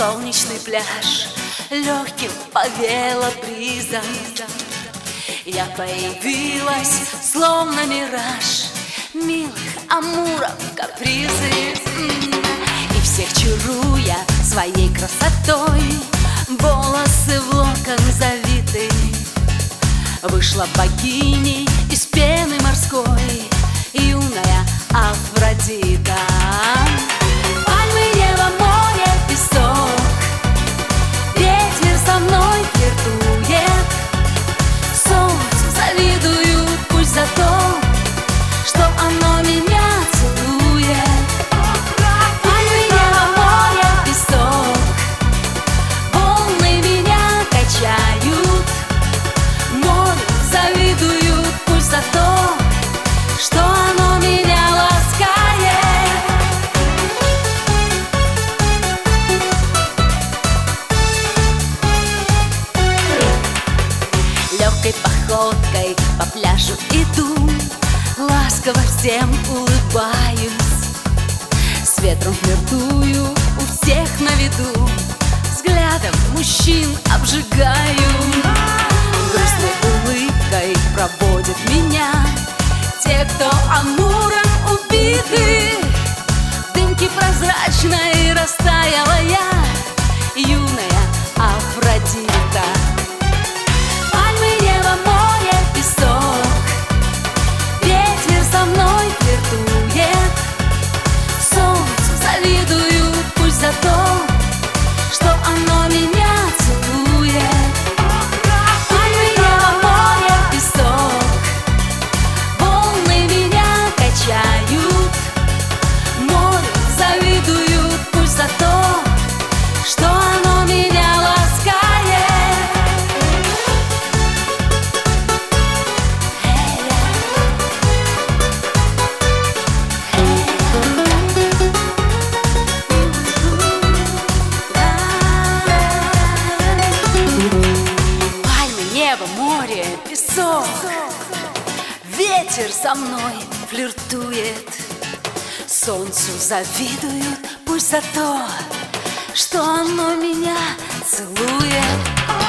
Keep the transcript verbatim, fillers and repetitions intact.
солнечный пляж легким повеяло бризом. Я появилась, словно мираж милых амуров капризы. И всех чаруя своей красотой, волосы в локон завиты, вышла богиней из пены морской юная Афродита. Пальмы, небо, море, песок, ветер со мной флиртует, солнцу завидуют, пусть за то, что оно меня целует. Пальмы, небо, море, песок, волны меня качают, море завидуют, пусть за то, что оно меня ласкает. Легкой походкой по пляжу иду, ласково всем улыбаюсь, с ветром флиртую, у всех на виду, взглядом мужчин обжигаю. Грустной улыбкой проводят меня те, кто амуром убиты. В дымке прозрачной растаяла я, юная Афродита. Пальмы, небо, море, песок, ветер со мной флиртует, солнцу завидуют, пусть за то, что оно меня целует. Пальмы, небо, море, песок, волны меня качают, море завидуют, пусть за то, что оно меня ласкает. Пальмы, небо, море, песок, ветер со мной флиртует, солнцу завидуют, пусть за то, что оно меня целует.